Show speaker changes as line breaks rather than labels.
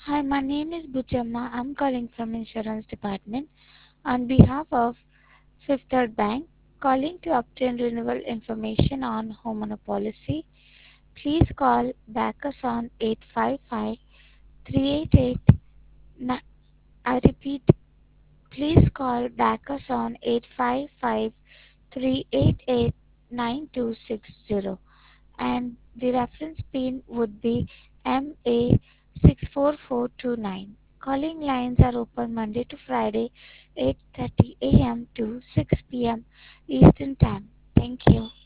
Hi, my name is Bujamma. I'm calling from insurance department on behalf of Fifth Third Bank, calling to obtain renewal information on homeowner policy. Please call back us on 855 388. I repeat, please call back us on 855 388 9260, and the reference pin would be MA64429. Calling lines are open Monday to Friday, 8:30 a.m. to 6 p.m. Eastern Time. Thank you.